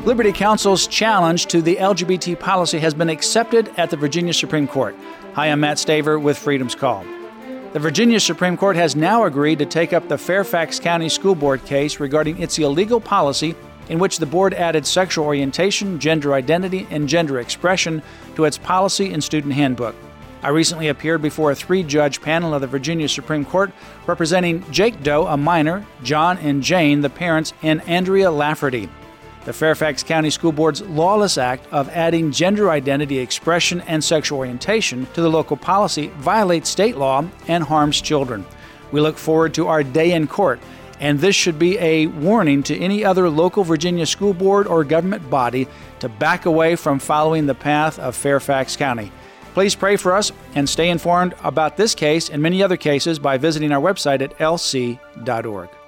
Liberty Counsel's challenge to the LGBT policy has been accepted at the Virginia Supreme Court. Hi, I'm Matt Staver with Freedom's Call. The Virginia Supreme Court has now agreed to take up the Fairfax County School Board case regarding its illegal policy in which the board added sexual orientation, gender identity, and gender expression to its policy and student handbook. I recently appeared before a 3-judge panel of the Virginia Supreme Court representing Jake Doe, a minor, John and Jane, the parents, and Andrea Lafferty. The Fairfax County School Board's lawless act of adding gender identity, expression, and sexual orientation to the local policy violates state law and harms children. We look forward to our day in court, and this should be a warning to any other local Virginia school board or government body to back away from following the path of Fairfax County. Please pray for us and stay informed about this case and many other cases by visiting our website at lc.org.